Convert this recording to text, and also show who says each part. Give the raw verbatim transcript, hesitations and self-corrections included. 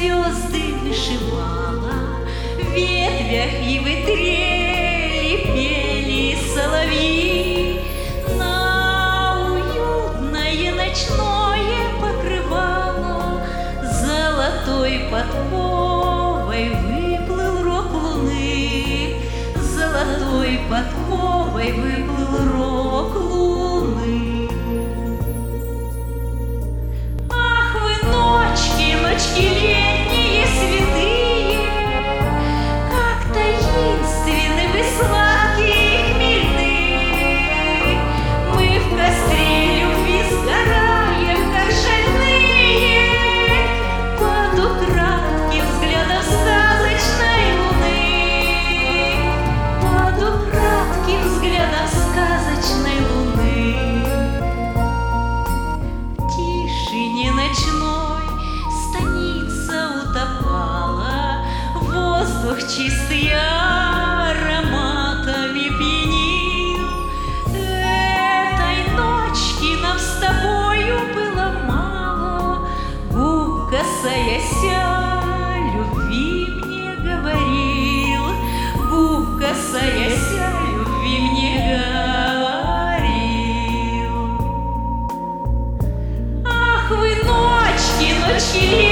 Speaker 1: звезды вышивала, в ветвях ивы трели, пели соловьи. На уютное ночное покрывало золотой подковой выплыл рог луны, золотой подковой выплыл рог луны. Ах вы, ночки, ночки летние святые, как таинственны вы, сладкие, хмельные. Мы в костре любви сгораем, как шальные, под украдким взглядом сказочной луны, под украдким взглядом сказочной луны. В тишине ночной станица утопала, воздух чистый ароматами пьянил. Этой ночки нам с тобою было мало, губ касаяся, любви мне говорил, губ касаяся, любви мне говорил. Ах вы, ночки, ночки